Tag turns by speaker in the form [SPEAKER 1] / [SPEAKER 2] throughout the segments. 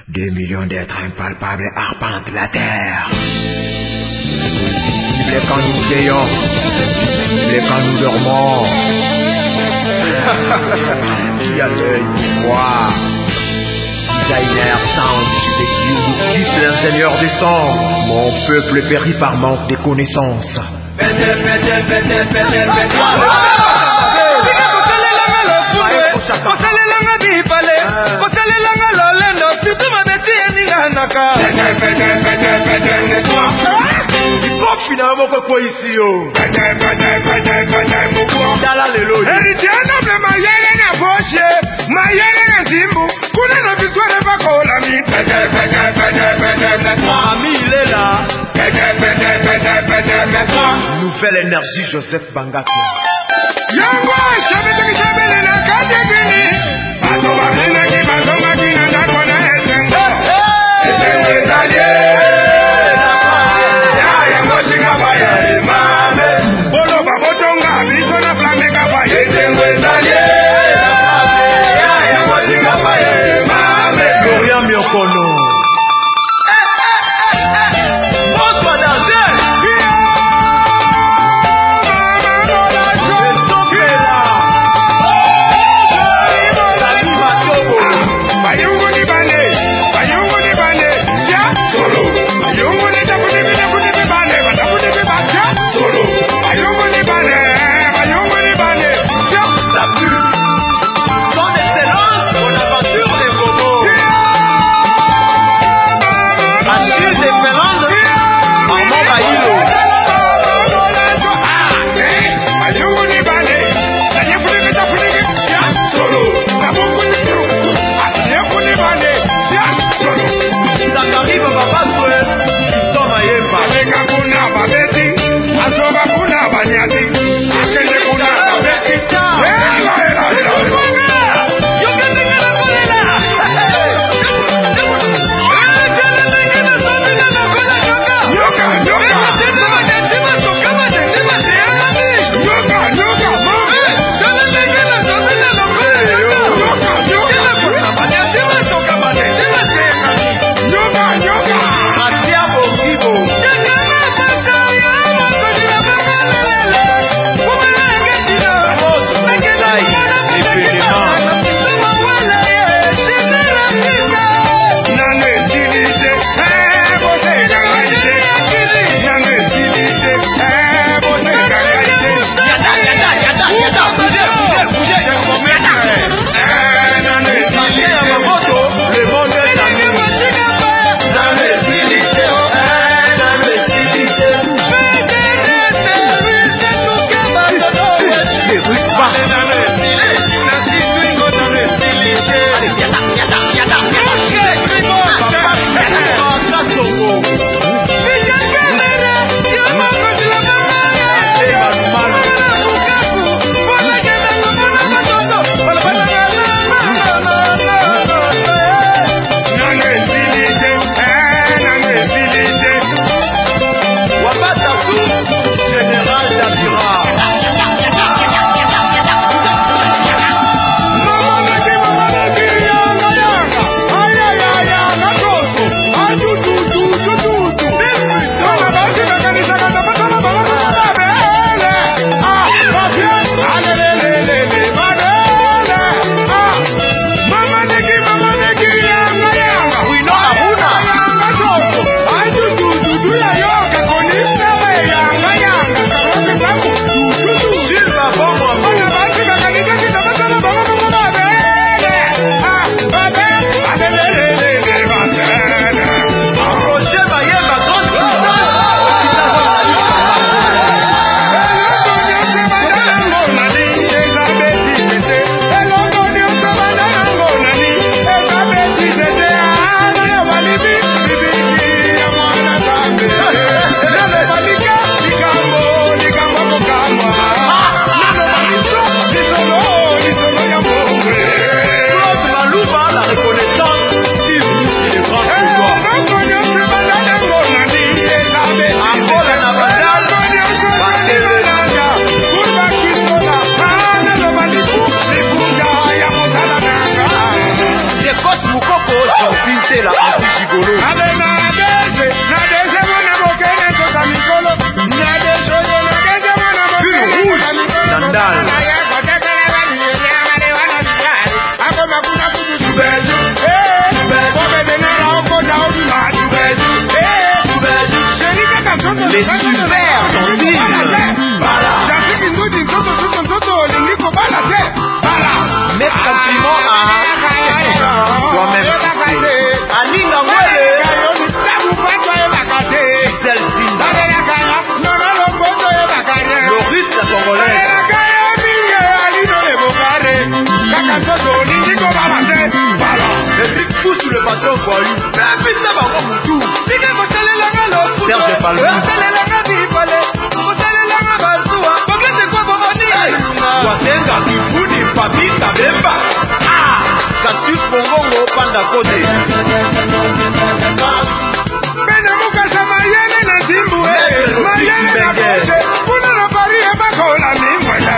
[SPEAKER 1] 2 millions d'êtres impalpables arpentent la terre. Ciblés quand nous veillons, ciblés quand nous dormons. Qui a l'œil pour voir? Designer Sound, c'est l'ingénieur du son. Mon peuple périt par manque de connaissances. Finalement quoi ici oh dala lelo eridiana ble mayele na boshe mayele na zimbu kuna na victoire va kolami ami il est là nouvelle énergie Joseph Bangaki yango shabele na kadebini bato babina ki bato makina ndako na esengo esengo Dorian Miokono la anti-gigolo. Une rouge, Nandal. Les super mes compliments à toi-même. Aninga Mwele, Gisèle Zinda, Loris la Congolaise. Les briques poussent sous le patron Boyou. Serge Palou. Watenga Kibuni Papi Kabemba. Ah, Cassius Bongongo Panda Kote.
[SPEAKER 2] Benamukasa Mayene na Zimbwe. Mayene na Kote. Kuna na Paris et Bakola mi.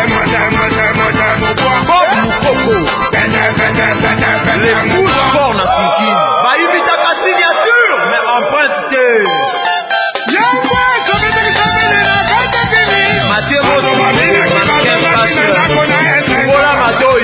[SPEAKER 1] Bob Moukoko. Les pouces forts na Kinkin. Bah invite ta signature, mais emprunte. Mathieu Moto, mannequin passe. Voilà Matoi.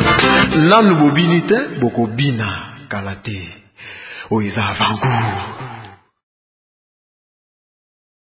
[SPEAKER 1] Lanu bobinite boko bina kalate oiza vangu.